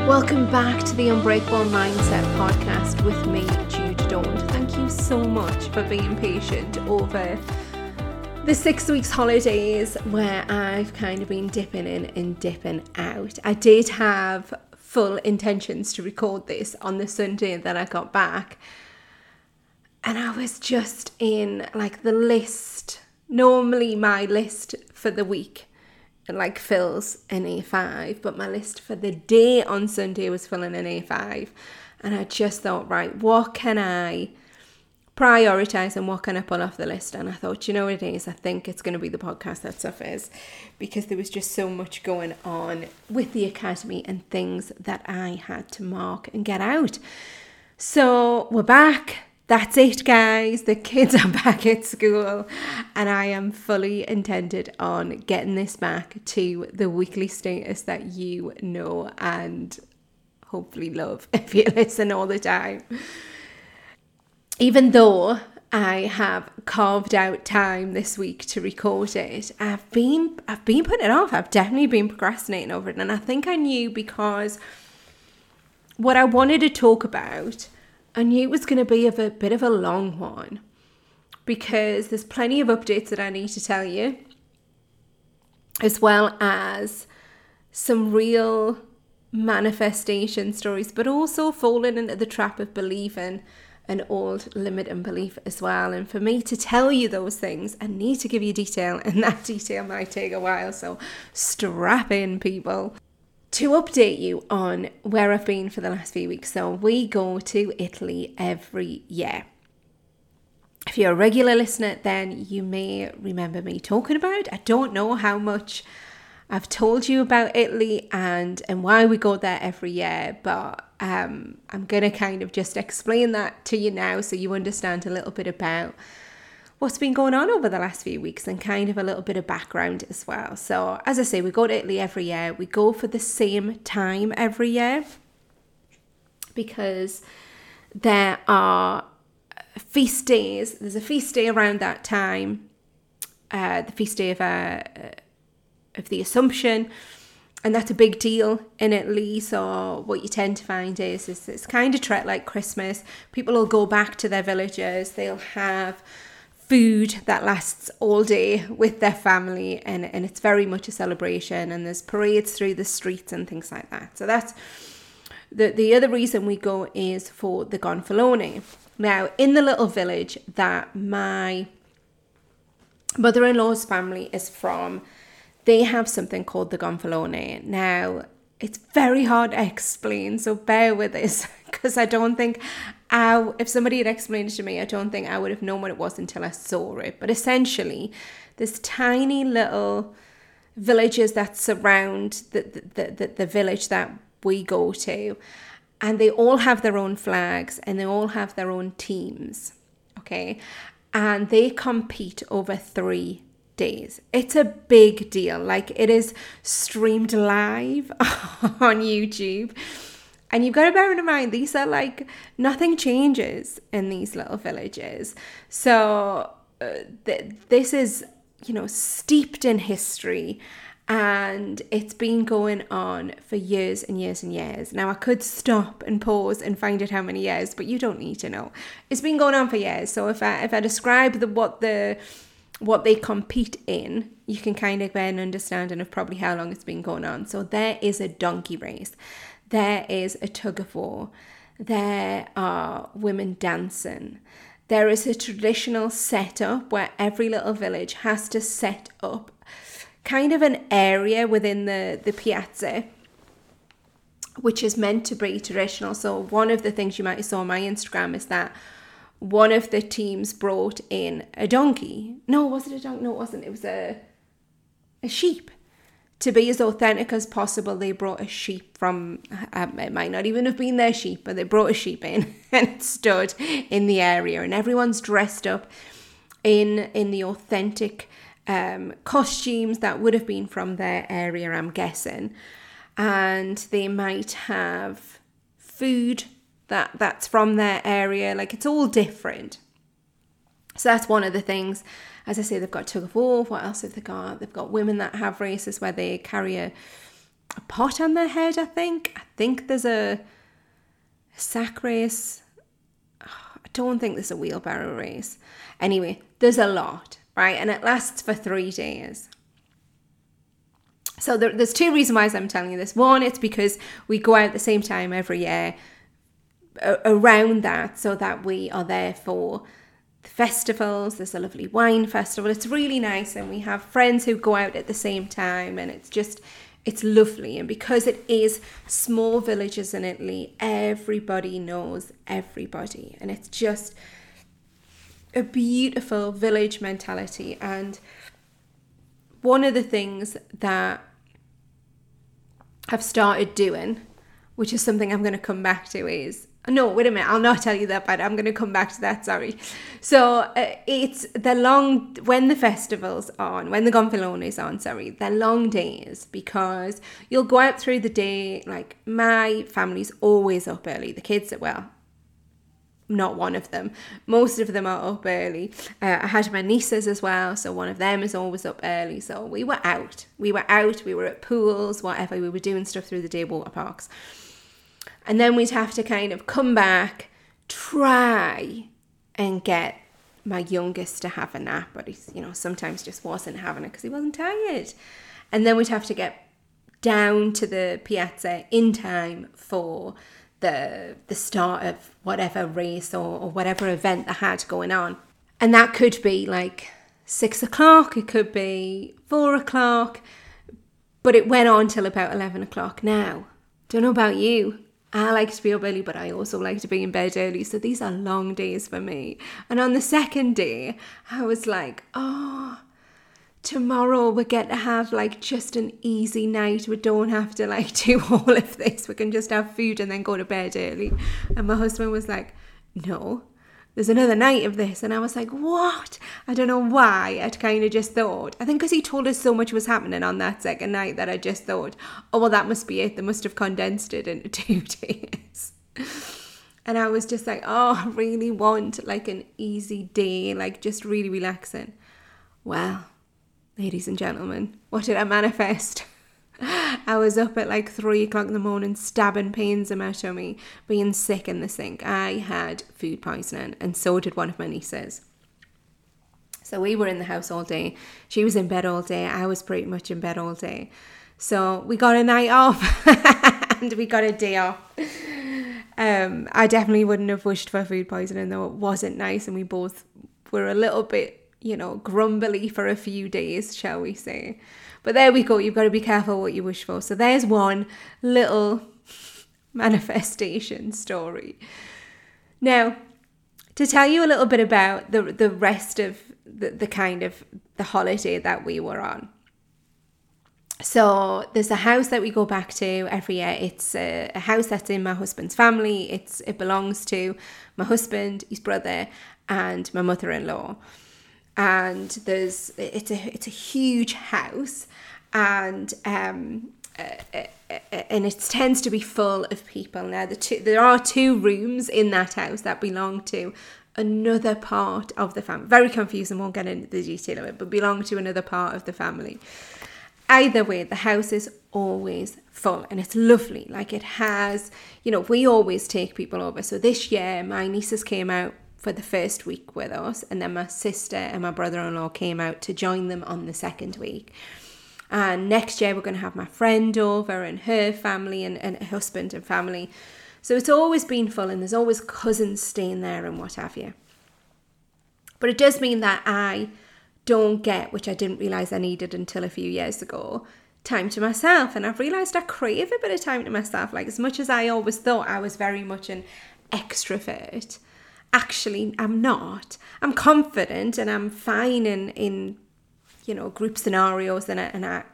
Welcome back to the Unbreakable Mindset podcast with me, Jude Dawn. Thank you so much for being patient over the 6 weeks holidays where I've kind of been dipping in and dipping out. I did have full intentions to record this on the Sunday that I got back, and I was just in like the list. Normally my list for the week fills an A5, but my list for the day on Sunday was filling an A5, and I just thought, right, what can I prioritize and what can I pull off the list? And I thought, you know what it is, I think it's going to be the podcast that suffers, because there was just so much going on with the academy and things that I had to mark and get out. So we're back. That's it, guys. The kids are back at school, and I am fully intended on getting this back to the weekly status that you know and hopefully love if you listen all the time. Even though I have carved out time this week to record it, I've been putting it off. I've definitely been procrastinating over it, and I think I knew, because what I wanted to talk about, I knew it was going to be a bit of a long one, because there's plenty of updates that I need to tell you, as well as some real manifestation stories, but also falling into the trap of believing an old limiting belief as well. And for me to tell you those things, I need to give you detail, and that detail might take a while, so strap in, people. To update you on where I've been for the last few weeks, so we go to Italy every year. If you're a regular listener, then you may remember me talking about. I don't know how much I've told you about Italy and why we go there every year, but I'm going to kind of just explain that to you now so you understand a little bit about what's been going on over the last few weeks and kind of a little bit of background as well. So as I say, we go to Italy every year. We go for the same time every year because there are feast days. There's a feast day around that time, the feast day of the Assumption, and that's a big deal in Italy. So what you tend to find is it's kind of treated like Christmas. People will go back to their villages. They'll have food that lasts all day with their family, and it's very much a celebration, and there's parades through the streets and things like that. So that's the other reason we go is for the gonfalone. Now, in the little village that my mother-in-law's family is from, they have something called the gonfalone. Now, it's very hard to explain, so bear with us, because I don't think if somebody had explained it to me, I don't think I would have known what it was until I saw it. But essentially, there's tiny little villages that surround the village that we go to, and they all have their own flags and they all have their own teams, okay? And they compete over 3 days. It's a big deal. Like, it is streamed live on YouTube. And you've got to bear in mind, these are like, nothing changes in these little villages. So this is, steeped in history, and it's been going on for years and years and years. Now, I could stop and pause and find out how many years, but you don't need to know. It's been going on for years. So if I describe what they compete in, you can kind of get an understanding of probably how long it's been going on. So there is a donkey race. There is a tug of war. There are women dancing. There is a traditional setup where every little village has to set up kind of an area within the piazza, which is meant to be traditional. So one of the things you might have saw on my Instagram is that one of the teams brought in a donkey. No, was it a donkey? No, it wasn't. It was a sheep. To be as authentic as possible, they brought a sheep from, it might not even have been their sheep, but they brought a sheep in and it stood in the area, and everyone's dressed up in the authentic costumes that would have been from their area, I'm guessing. And they might have food that's from their area. Like, it's all different. So that's one of the things. As I say, they've got tug of war. What else have they got? They've got women that have races where they carry pot on their head, I think. I think there's a sack race. I don't think there's a wheelbarrow race. Anyway, there's a lot, right? And it lasts for 3 days. So there's 2 reasons why I'm telling you this. One, it's because we go out at the same time every year around that, so that we are there for the festivals. There's a lovely wine festival. It's really nice, and we have friends who go out at the same time, and it's lovely. And because it is small villages in Italy, everybody knows everybody, and it's just a beautiful village mentality. And one of the things that I've started doing, which is something I'm going to come back to, is, no, wait a minute, I'll not tell you that, but I'm going to come back to that, sorry. So it's when the festival's on, when the Gonfalone's on, they're long days, because you'll go out through the day. Like, my family's always up early. The kids, well, not one of them. Most of them are up early. I had my nieces as well, so one of them is always up early. So we were out. We were at pools, whatever. We were doing stuff through the day, water parks. And then we'd have to kind of come back, try and get my youngest to have a nap, but he, sometimes just wasn't having it because he wasn't tired. And then we'd have to get down to the piazza in time for the start of whatever race or whatever event they had going on. And that could be like 6 o'clock, it could be 4 o'clock, but it went on till about 11 o'clock. Now, don't know about you, I like to be up early, but I also like to be in bed early. So these are long days for me. And on the second day, I was like, tomorrow we get to have like just an easy night. We don't have to like do all of this. We can just have food and then go to bed early. And my husband was like, no, there's another night of this. And I was like, what? I don't know why. I'd kind of just thought, I think because he told us so much was happening on that second night, that I just thought, oh, well, that must be it. They must have condensed it into 2 days. And I was just like, I really want like an easy day, like just really relaxing. Well, ladies and gentlemen, what did I manifest? I was up at like 3 o'clock in the morning, stabbing pains in my tummy, being sick in the sink. I had food poisoning, and so did one of my nieces. So we were in the house all day. She was in bed all day. I was pretty much in bed all day. So we got a night off and we got a day off. I definitely wouldn't have wished for food poisoning, though it wasn't nice, and we both were a little bit, grumbly for a few days, shall we say. But there we go. You've got to be careful what you wish for. So there's one little manifestation story. Now, to tell you a little bit about the rest of the kind of the holiday that we were on. So there's a house that we go back to every year. It's a house that's in my husband's family. It belongs to my husband, his brother, and my mother-in-law. And it's a huge house, and it tends to be full of people. Now there are 2 rooms in that house that belong to another part of the family. Very confusing, won't get into the detail of it, but belong to another part of the family. Either way, the house is always full, and it's lovely. Like, it has, we always take people over. So this year, my nieces came out for the first week with us, and then my sister and my brother-in-law came out to join them on the second week. And next year we're going to have my friend over and her family and her husband and family. So it's always been full, and there's always cousins staying there and what have you. But it does mean that I don't get, which I didn't realise I needed until a few years ago, time to myself. And I've realised I crave a bit of time to myself. Like, as much as I always thought I was very much an extrovert, actually, I'm not. I'm confident and I'm fine in group scenarios, and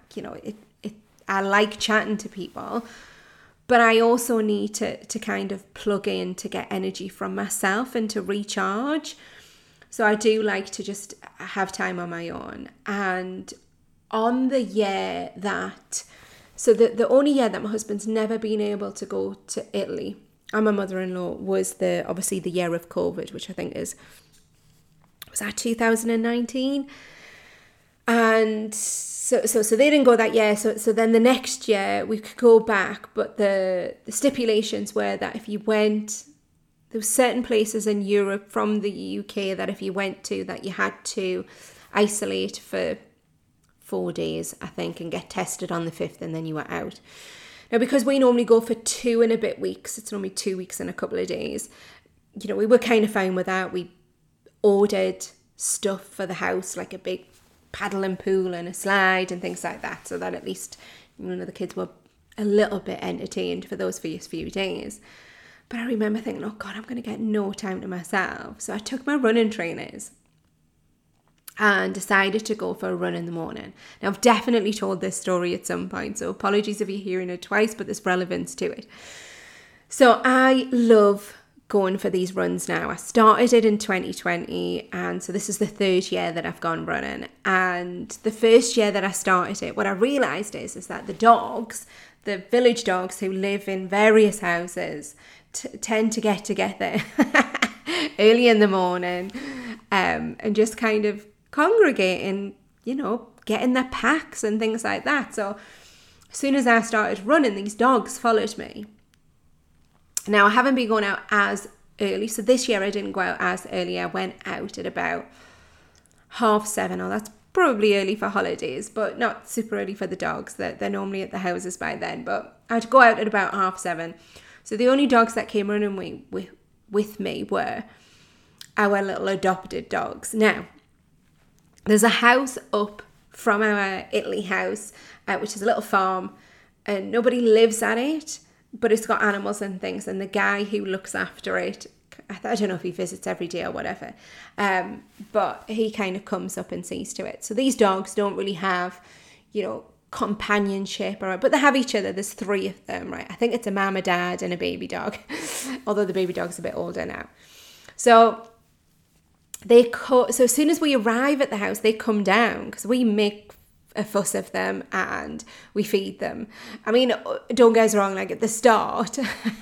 I like chatting to people, but I also need to kind of plug in to get energy from myself and to recharge. So I do like to just have time on my own. And on the year that, so the only year that my husband's never been able to go to Italy, and my mother-in-law, was obviously the year of COVID, which I think was that 2019? And so they didn't go that year. So then the next year we could go back, but the stipulations were that if you went, there were certain places in Europe from the UK that if you went to, that you had to isolate for 4 days, I think, and get tested on the 5th, and then you were out. Now, because we normally go for 2 and a bit weeks, it's normally 2 weeks and a couple of days, you know, we were kind of fine with that. We ordered stuff for the house, like a big paddling pool and a slide and things like that, so that at least, you know, the kids were a little bit entertained for those first few days. But I remember thinking, oh God, I'm going to get no time to myself. So I took my running trainers and decided to go for a run in the morning. Now, I've definitely told this story at some point, so apologies if you're hearing it twice, but there's relevance to it. So I love going for these runs now. I started it in 2020, and so this is the 3rd year that I've gone running. And the first year that I started it, what I realised is that the dogs, the village dogs who live in various houses, tend to get together early in the morning and just kind of congregate and, you know, get in their packs and things like that. So as soon as I started running, these dogs followed me. Now, I haven't been going out as early. So this year I didn't go out as early. I went out at about 7:30. Oh, that's probably early for holidays, but not super early for the dogs. They're normally at the houses by then. But I'd go out at about 7:30. So the only dogs that came running with me were our little adopted dogs. Now, there's a house up from our Italy house, which is a little farm, and nobody lives at it, but it's got animals and things. And the guy who looks after it, I don't know if he visits every day or whatever, but he kind of comes up and sees to it. So these dogs don't really have, you know, companionship, but they have each other. There's 3 of them, right? I think it's a mum, a dad, and a baby dog, although the baby dog's a bit older now. So so as soon as we arrive at the house, they come down because we make a fuss of them and we feed them. I mean, don't get us wrong, like at the start,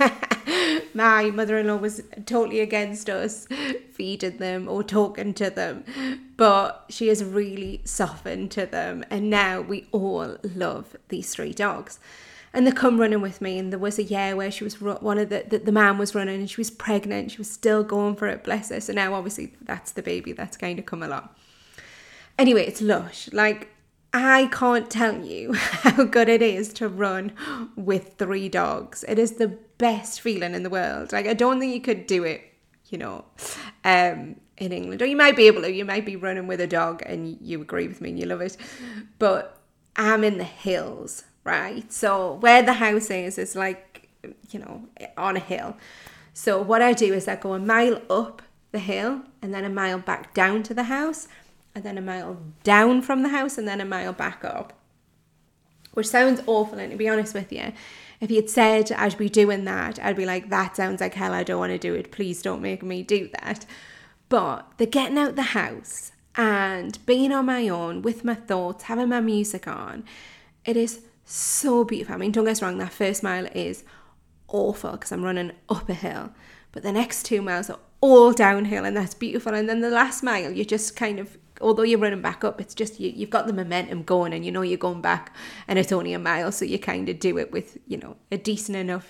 my mother-in-law was totally against us feeding them or talking to them, but she has really softened to them, and now we all love these 3 dogs. And they come running with me, and there was a year where she was one of the man was running and she was pregnant. She was still going for it, bless her. So now obviously that's the baby that's kind of come along. Anyway, it's lush. Like, I can't tell you how good it is to run with 3 dogs. It is the best feeling in the world. Like, I don't think you could do it, you know, in England. Or you might be able to. You might be running with a dog and you agree with me and you love it. But I'm in the hills, right? So where the house is like, you know, on a hill. So what I do is I go a mile up the hill and then a mile back down to the house, and then a mile down from the house, and then a mile back up. Which sounds awful, and to be honest with you, if you'd said I'd be doing that, I'd be like, that sounds like hell, I don't want to do it, please don't make me do that. But the getting out the house and being on my own with my thoughts, having my music on, it is so beautiful. I mean, don't get us wrong, that first mile is awful because I'm running up a hill, but the next 2 miles are all downhill, and that's beautiful. And then the last mile, you just kind of, although you're running back up, it's just you've got the momentum going, and you know you're going back, and it's only a mile, so you kind of do it with, you know, a decent enough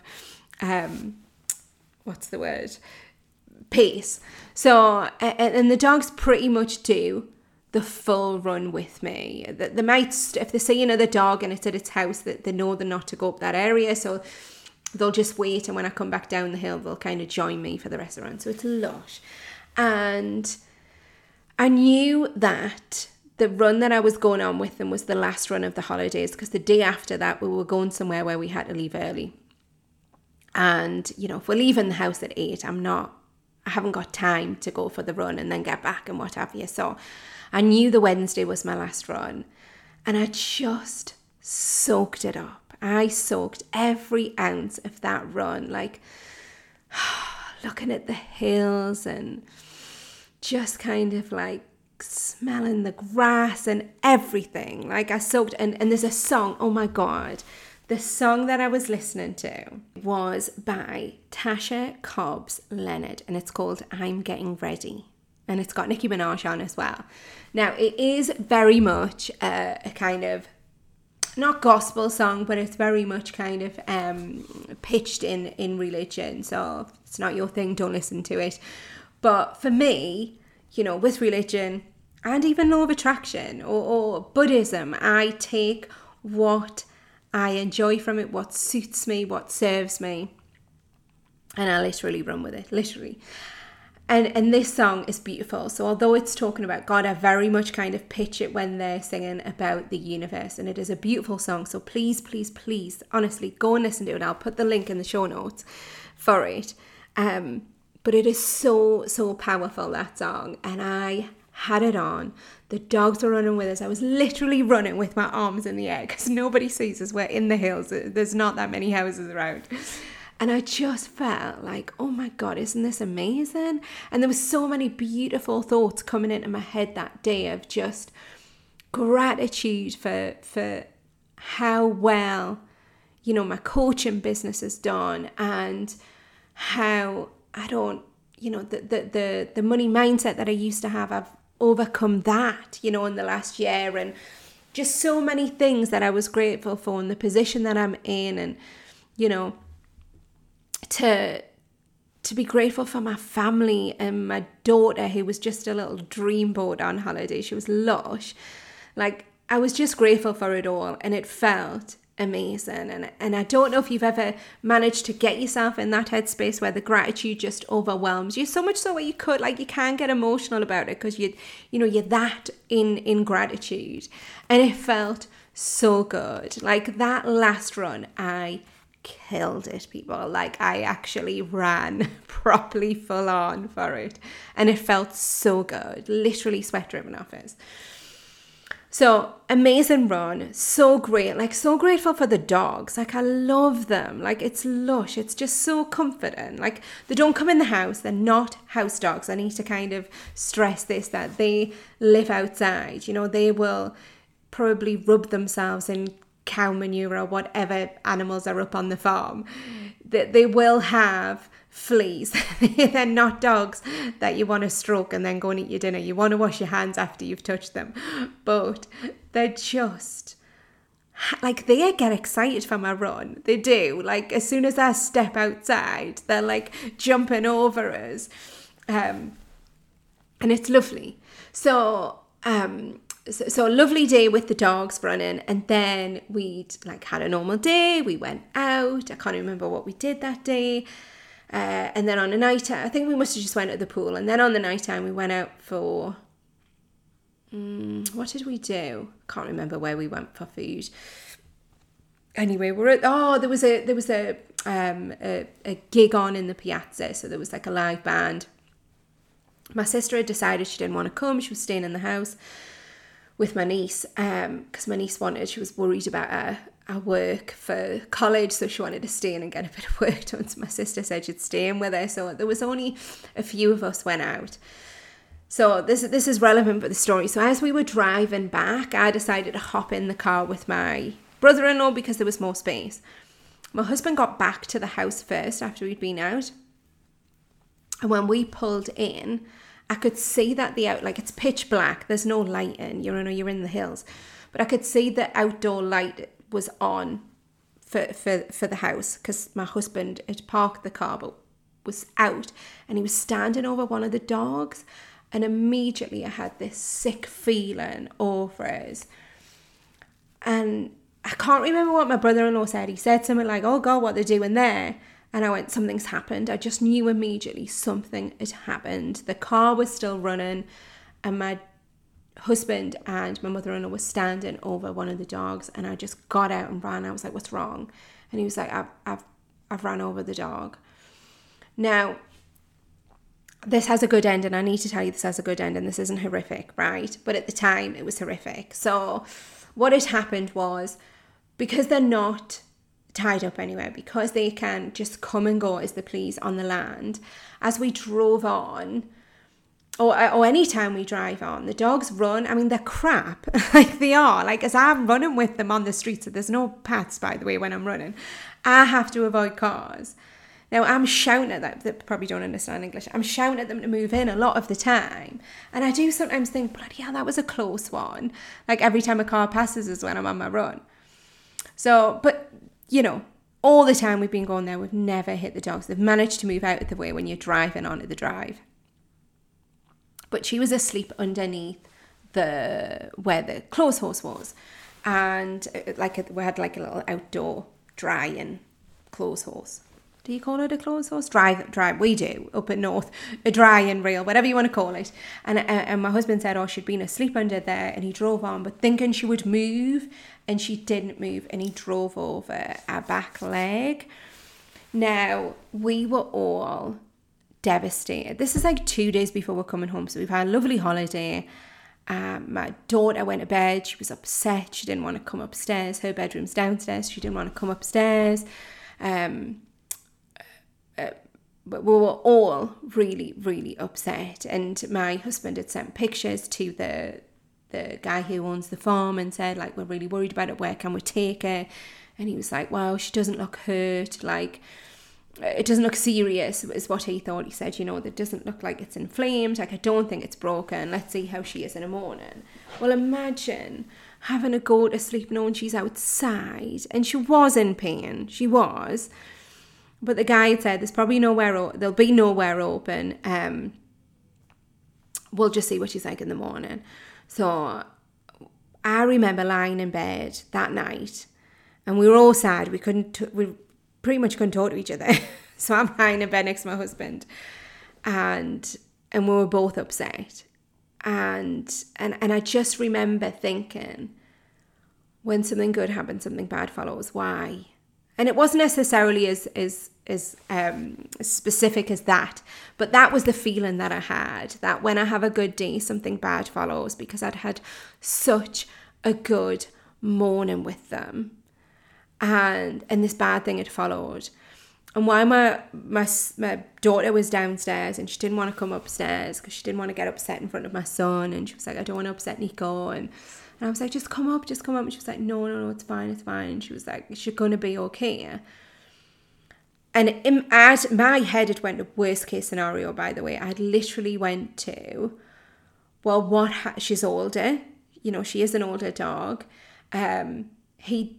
pace. So and the dogs pretty much do the full run with me. They might, if they see another dog and it's at its house, that they know they're not to go up that area, so they'll just wait, and when I come back down the hill, they'll kind of join me for the rest of the run. So it's lush. And I knew that the run that I was going on with them was the last run of the holidays, because the day after that we were going somewhere where we had to leave early. And, you know, if we're leaving the house at 8, I haven't got time to go for the run and then get back and what have you. So I knew the Wednesday was my last run, and I just soaked it up. I soaked every ounce of that run, like looking at the hills and just kind of like smelling the grass and everything. Like, I soaked, and there's a song, oh my God, the song that I was listening to was by Tasha Cobbs Leonard, and it's called I'm Getting Ready. and it's got Nicki Minaj on as well. Now, it is very much a kind of, not gospel song, but it's very much kind of pitched in religion. So if it's not your thing, don't listen to it. But for me, you know, with religion and even law of attraction or Buddhism, I take what I enjoy from it, what suits me, what serves me, and I literally run with it, literally. And this song is beautiful. So although it's talking about God, I very much kind of pitch it when they're singing about the universe. And it is a beautiful song. So please, please, please, honestly, go and listen to it. I'll put the link in the show notes for it. But it is so, so powerful, that song. And I had it on. The dogs were running with us. I was literally running with my arms in the air because nobody sees us. We're in the hills. There's not that many houses around. And I just felt like, oh my God, isn't this amazing? And there were so many beautiful thoughts coming into my head that day of just gratitude for how well, you know, my coaching business has done, and how I don't, you know, the money mindset that I used to have, I've overcome that, you know, in the last year, and just so many things that I was grateful for, and the position that I'm in, and, you know, to be grateful for my family and my daughter, who was just a little dreamboat on holiday. She was lush. Like, I was just grateful for it all, and it felt amazing. And I don't know if you've ever managed to get yourself in that headspace where the gratitude just overwhelms you, so much so where you can't get emotional about it because you're that in gratitude. And it felt so good. Like, that last run, I killed it, people. Like, I actually ran properly full on for it, and it felt so good, literally sweat dripping off us. So amazing run, so great, like so grateful for the dogs. Like, I love them. Like, it's lush, it's just so comforting. Like, they don't come in the house, they're not house dogs. I need to kind of stress this, that they live outside. You know, they will probably rub themselves in cow manure or whatever animals are up on the farm. They will have fleas. They're not dogs that you want to stroke and then go and eat your dinner. You want to wash your hands after you've touched them. But they're just, like, they get excited for my run. They do. Like, as soon as I step outside, they're like jumping over us. And it's lovely. So a lovely day with the dogs running, and then we'd like had a normal day. We went out. I can't remember what we did that day. And then on a night time, I think we must have just went to the pool. And then on the night time, we went out for, what did we do? Can't remember where we went for food. Anyway, there was a gig on in the Piazza. So there was like a live band. My sister had decided she didn't want to come. She was staying in the house with my niece, because my niece she was worried about her work for college, so she wanted to stay in and get a bit of work done. So my sister said she'd stay in with her, so there was only a few of us went out. So this is relevant for the story. So as we were driving back, I decided to hop in the car with my brother-in-law because there was more space. My husband got back to the house first after we'd been out, and when we pulled in, I could see that it's pitch black. There's no lighting. You're in the hills. But I could see the outdoor light was on for the house because my husband had parked the car but was out, and he was standing over one of the dogs, and immediately I had this sick feeling over us. And I can't remember what my brother-in-law said. He said something like, "Oh God, what they're doing there?" And I went, "Something's happened." I just knew immediately something had happened. The car was still running, and my husband and my mother-in-law were standing over one of the dogs, and I just got out and ran. I was like, "What's wrong?" And he was like, I've ran over the dog. Now, this has a good ending. I need to tell you this has a good ending. This isn't horrific, right? But at the time, it was horrific. So what had happened was, because they're not tied up anywhere, because they can just come and go as they please on the land, as we drove on, or any time we drive on, the dogs run. I mean, they're crap. Like, they are. Like, as I'm running with them on the streets, so there's no paths, by the way, when I'm running, I have to avoid cars. Now, I'm shouting at them, they probably don't understand English, I'm shouting at them to move in a lot of the time. And I do sometimes think, bloody hell, that was a close one. Like every time a car passes is when I'm on my run. So, but, you know, all the time we've been going there, we've never hit the dogs. They've managed to move out of the way when you're driving onto the drive. But she was asleep underneath where the clothes horse was. And we had like a little outdoor drying clothes horse. Do you call it a clothes horse? Drive. We do up in north, a drying reel, whatever you want to call it. And my husband said, she'd been asleep under there, and he drove on, but thinking she would move, and she didn't move, and he drove over our back leg. Now, we were all devastated. This is like 2 days before we're coming home, so we've had a lovely holiday. My daughter went to bed. She was upset. She didn't want to come upstairs. Her bedroom's downstairs. She didn't want to come upstairs. But we were all really, really upset. And my husband had sent pictures to the guy who owns the farm and said, like, we're really worried about it. Where can we take her? And he was like, wow, she doesn't look hurt. Like, it doesn't look serious, is what he thought. He said, it doesn't look like it's inflamed. Like, I don't think it's broken. Let's see how she is in the morning. Well, imagine having to go to sleep knowing she's outside. And she was in pain. She was. But the guy had said, there'll be nowhere open. We'll just see what she's like in the morning. So I remember lying in bed that night, and we were all sad. We pretty much couldn't talk to each other. So I'm lying in bed next to my husband, and we were both upset. And I just remember thinking, when something good happens, something bad follows. Why? And it wasn't necessarily as specific as that, but that was the feeling that I had, that when I have a good day, something bad follows, because I'd had such a good morning with them, and this bad thing had followed. And while my daughter was downstairs and she didn't want to come upstairs because she didn't want to get upset in front of my son, and she was like, I don't want to upset Nico, and I was like, just come up. And she was like, no, it's fine. And she was like, she's going to be okay. And my head had went to worst case scenario, by the way. I had literally went to, well, she's older. She is an older dog. He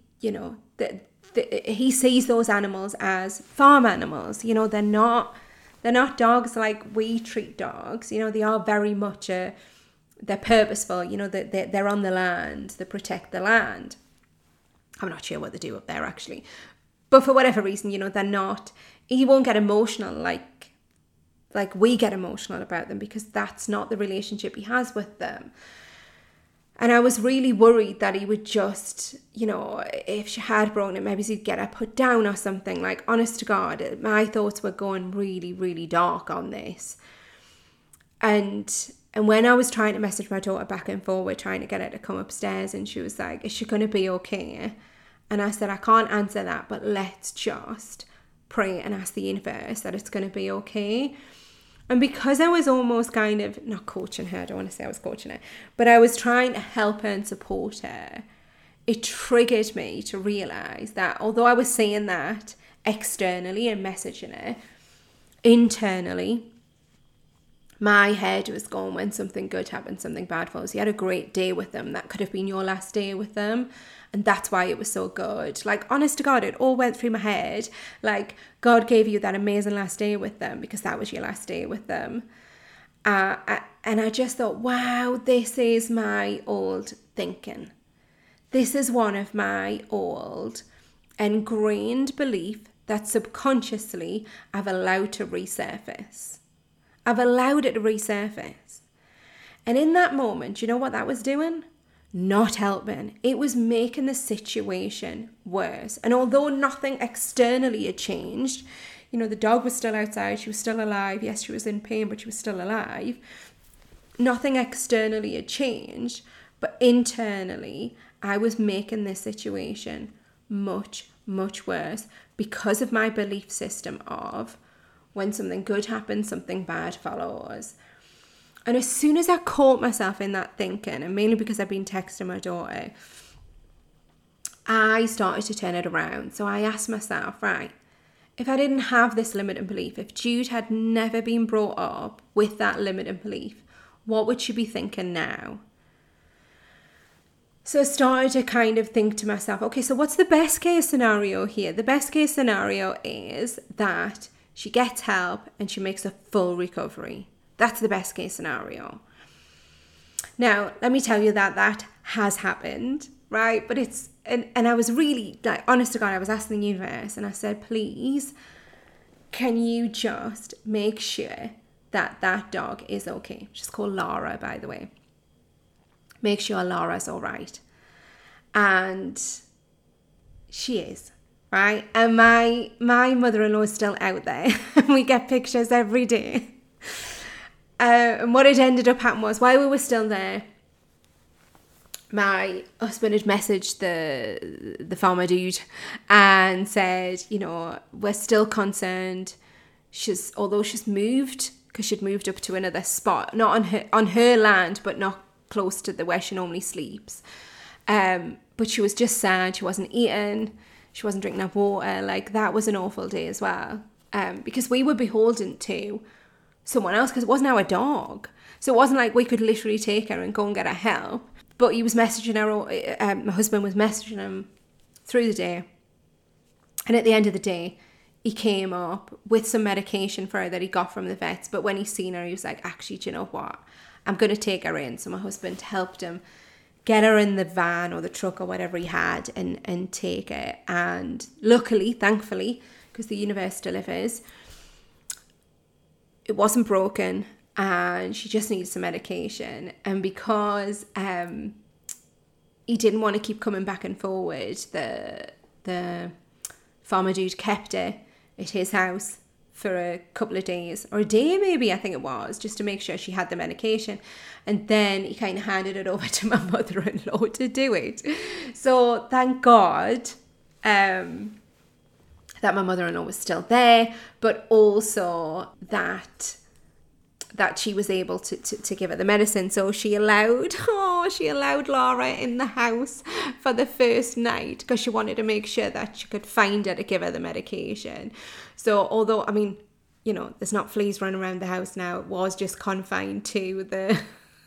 sees those animals as farm animals. They're not dogs like we treat dogs. They are very much they're purposeful, they're on the land, they protect the land. I'm not sure what they do up there, actually. But for whatever reason, they're not, he won't get emotional like we get emotional about them, because that's not the relationship he has with them. And I was really worried that he would just, if she had broken it, maybe he'd get her put down or something. Like, honest to God, my thoughts were going really, really dark on this. And when I was trying to message my daughter back and forward, trying to get her to come upstairs, and she was like, is she going to be okay? And I said, I can't answer that, but let's just pray and ask the universe that it's going to be okay. And because I was almost kind of, not coaching her, I don't want to say I was coaching her, but I was trying to help her and support her, it triggered me to realise that although I was saying that externally and messaging her, internally, my head was going, when something good happens, something bad follows. You had a great day with them. That could have been your last day with them. And that's why it was so good. Like, honest to God, it all went through my head. Like, God gave you that amazing last day with them because that was your last day with them. And I just thought, wow, this is my old thinking. This is one of my old ingrained belief that subconsciously I've allowed to resurface. I've allowed it to resurface. And in that moment, you know what that was doing? Not helping. It was making the situation worse. And although nothing externally had changed, the dog was still outside, she was still alive. Yes, she was in pain, but she was still alive. Nothing externally had changed, but internally, I was making this situation much, much worse because of my belief system of, when something good happens, something bad follows. And as soon as I caught myself in that thinking, and mainly because I've been texting my daughter, I started to turn it around. So I asked myself, right, if I didn't have this limiting belief, if Jude had never been brought up with that limiting belief, what would she be thinking now? So I started to kind of think to myself, okay, so what's the best case scenario here? The best case scenario is that she gets help and she makes a full recovery. That's the best case scenario. Now, let me tell you that has happened, right? But and I was really, like, honest to God, I was asking the universe and I said, please, can you just make sure that dog is okay? She's called Laura, by the way. Make sure Laura's all right. And she is, right? And my mother-in-law is still out there. We get pictures every day. And what had ended up happening was, while we were still there, my husband had messaged the farmer dude and said, you know, we're still concerned. Although she's moved, because she'd moved up to another spot, not on her land, but not close to where she normally sleeps. But she was just sad. She wasn't eating. She wasn't drinking enough water. Like, that was an awful day as well. Because we were beholden to someone else, because it wasn't our dog. So it wasn't like we could literally take her and go and get her help. But he was messaging her, my husband was messaging him through the day. And at the end of the day, he came up with some medication for her that he got from the vets. But when he seen her, he was like, actually, do you know what? I'm going to take her in. So my husband helped him get her in the van or the truck or whatever he had and take her. And luckily, thankfully, because the universe delivers, it wasn't broken and she just needed some medication. And because he didn't want to keep coming back and forward, the farmer dude kept her at his house for a couple of days, or a day maybe, I think it was, just to make sure she had the medication. And then he kind of handed it over to my mother-in-law to do it. So thank God that my mother-in-law was still there, but also that she was able to give her the medicine. So she allowed Laura in the house for the first night because she wanted to make sure that she could find her to give her the medication. So although, I mean, you know, there's not fleas running around the house now, it was just confined to the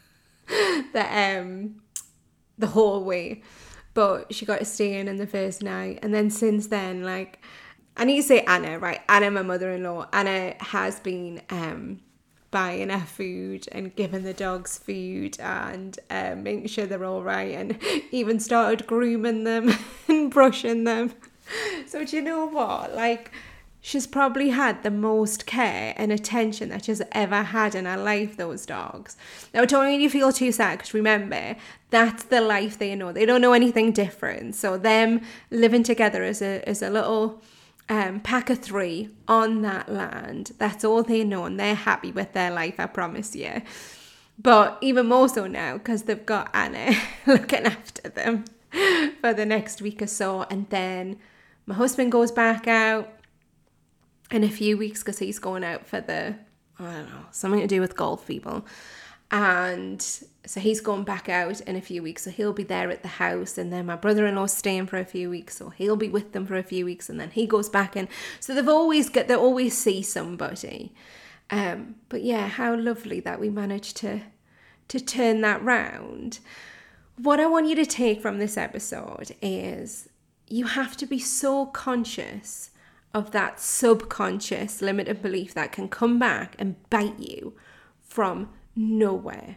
hallway. But she got to stay in the first night. And then since then, like, I need to say Anna, right? Anna, my mother-in-law. Anna has been buying her food and giving the dogs food and making sure they're all right, and even started grooming them and brushing them. So do you know what? Like, she's probably had the most care and attention that she's ever had in her life, those dogs. Now, don't make you feel too sad, because remember, that's the life they know. They don't know anything different. So them living together as a little pack of 3 on that land, that's all they know, and they're happy with their life, I promise you. But even more so now, because they've got Anna looking after them for the next week or so. And then my husband goes back out in a few weeks because he's going out for something to do with golf, people. And so he's going back out in a few weeks, so he'll be there at the house. And then my brother-in-law's staying for a few weeks, so he'll be with them for a few weeks, and then he goes back in. So they always see somebody. But yeah, how lovely that we managed to turn that round. What I want you to take from this episode is you have to be so conscious of that subconscious limited belief that can come back and bite you from nowhere.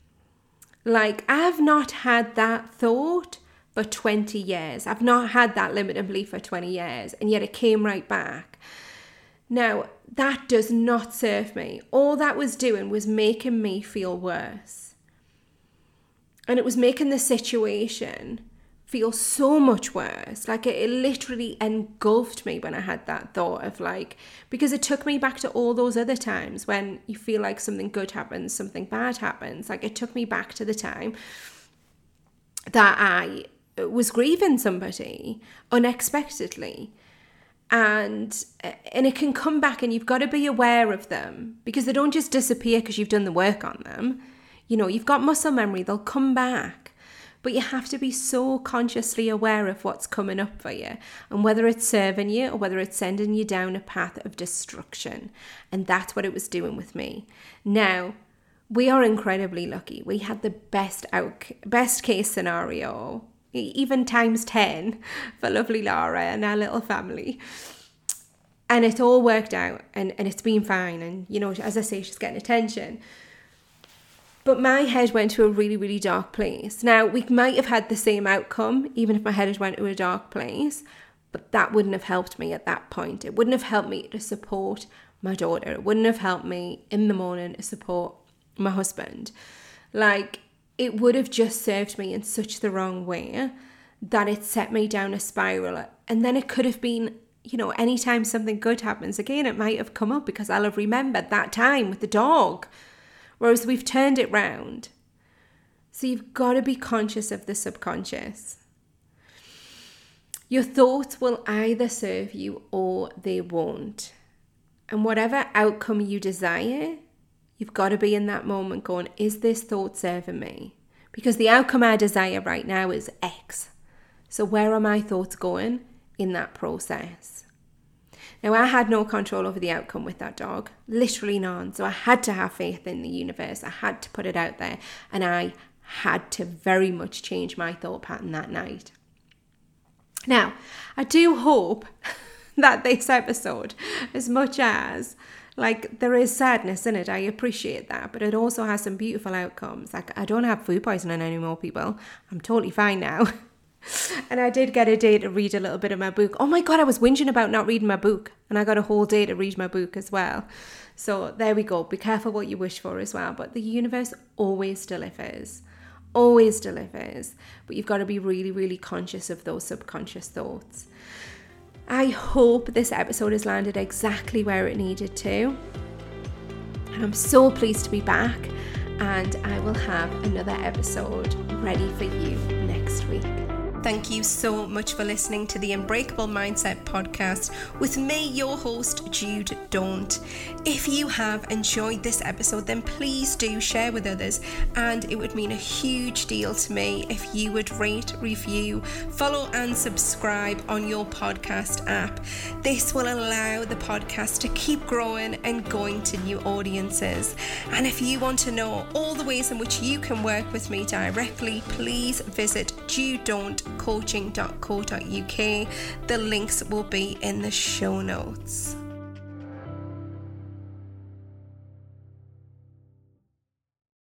Like, I've not had that thought for 20 years. I've not had that limiting belief for 20 years, and yet it came right back. Now, that does not serve me. All that was doing was making me feel worse. And it was making the situation feel so much worse. Like, it literally engulfed me when I had that thought of, like, because it took me back to all those other times when you feel like something good happens, something bad happens. Like, it took me back to the time that I was grieving somebody unexpectedly. And it can come back, and you've got to be aware of them, because they don't just disappear because you've done the work on them. You know, you've got muscle memory, they'll come back. But you have to be so consciously aware of what's coming up for you and whether it's serving you or whether it's sending you down a path of destruction. And that's what it was doing with me. Now, we are incredibly lucky. We had the best case scenario, even times 10 for lovely Laura and our little family. And it all worked out and it's been fine. And, you know, as I say, she's getting attention. But my head went to a really, really dark place. Now, we might have had the same outcome, even if my head had went to a dark place, but that wouldn't have helped me at that point. It wouldn't have helped me to support my daughter. It wouldn't have helped me in the morning to support my husband. Like, it would have just served me in such the wrong way that it set me down a spiral. And then it could have been, you know, anytime something good happens again, it might have come up because I'll have remembered that time with the dog. Whereas we've turned it round. So you've got to be conscious of the subconscious. Your thoughts will either serve you or they won't. And whatever outcome you desire, you've got to be in that moment going, is this thought serving me? Because the outcome I desire right now is X. So where are my thoughts going in that process? Now, I had no control over the outcome with that dog, literally none. So I had to have faith in the universe. I had to put it out there. And I had to very much change my thought pattern that night. Now, I do hope that this episode, as much as, like, there is sadness in it, I appreciate that, but it also has some beautiful outcomes. Like, I don't have food poisoning anymore, people. I'm totally fine now. And I did get a day to read a little bit of my book. Oh my God, I was whinging about not reading my book, and I got a whole day to read my book as well. So there we go. Be careful what you wish for as well. But the universe always delivers. Always delivers. But you've got to be really, really conscious of those subconscious thoughts. I hope this episode has landed exactly where it needed to. And I'm so pleased to be back. And I will have another episode ready for you next week. Thank you so much for listening to the Unbreakable Mindset podcast with me, your host, Jude Daunt. If you have enjoyed this episode, then please do share with others, and it would mean a huge deal to me if you would rate, review, follow and subscribe on your podcast app. This will allow the podcast to keep growing and going to new audiences. And if you want to know all the ways in which you can work with me directly, please visit judedauntcoaching.co.uk. The links will be in the show notes.